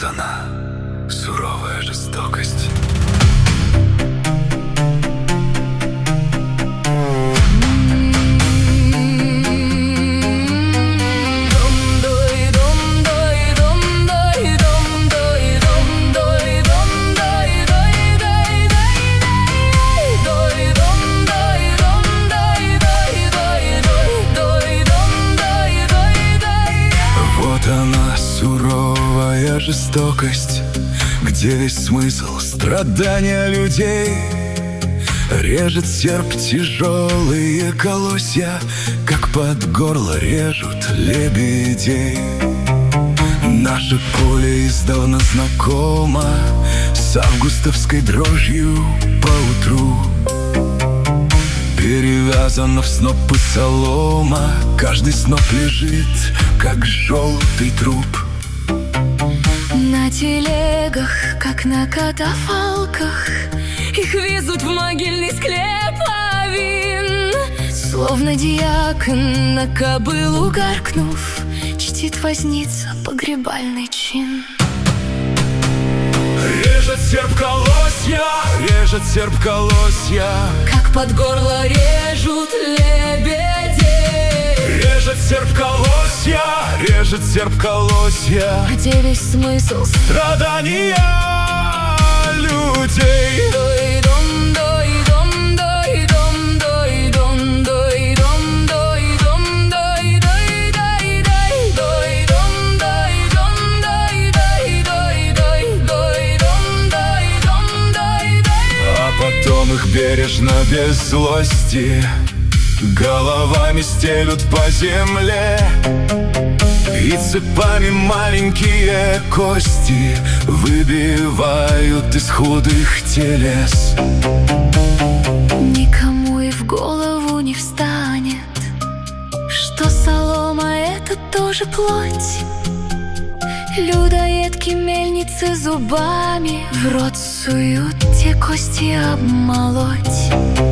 Вот она, суровая жестокость. Вот она, суровая жестокость, где весь смысл страдания людей. Режет серп тяжелые колосья, как под горло режут лебедей. Наше поле издавна знакомо с августовской дрожью поутру. Перевязано в снопы солома, каждый сноп лежит, как желтый труп. На телегах, как на катафалках, их везут в могильный склеп авин. Словно диакон, на кобылу гаркнув, чтит возница погребальный чин. Режет серп колосья, режет серп колосья, как под горло режут лебедей. режет серп колосья, режет серп колосья, где весь смысл страдания людей. Потом их бережно, без злости, головами стелют по земле, и цепами маленькие кости выбивают из худых телес. Никому и в голову не встанет, что солома — это тоже плоть. Людоедки мельницы зубами в рот суют те кости обмолоть.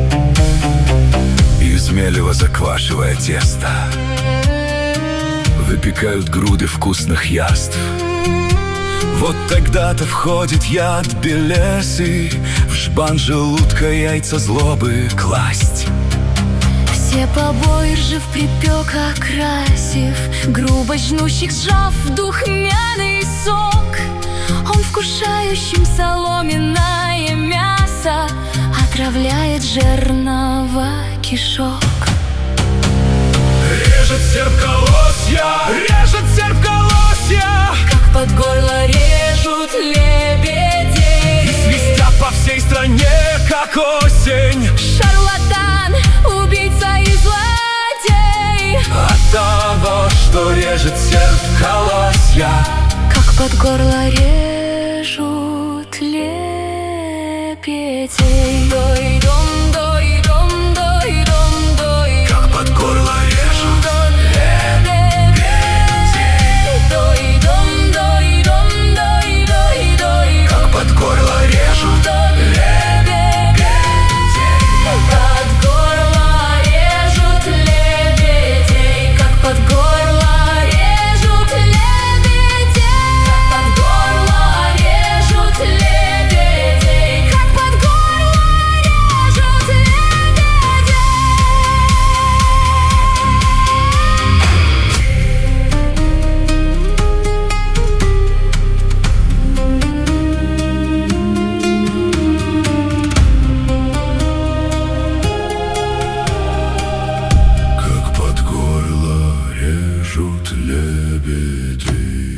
Из мелева заквашивая тесто, выпекают груды вкусных яств. Вот тогда-то входит яд белесый в жбан желудка яйца злобы класть. Все побои ржев припек, окрасив грубо жнущих, сжав духмяный сок. Он вкушающим соломенное мясо отравляет жернова кишок. Режет серп колосья, режет серп колосья, как под горло режут лебедей. И свистят по всей стране, как осень. Шарлатан, убийца и злодей. От того, что режет серп колосья, как под горло режут лебедей. как под горло режут лебедей, как под горло режут лебедей. Под горло режут лебедей, как под горло режут лебедей. Под горло режут лебедей, как под горло режут Как под горло режут лебедей.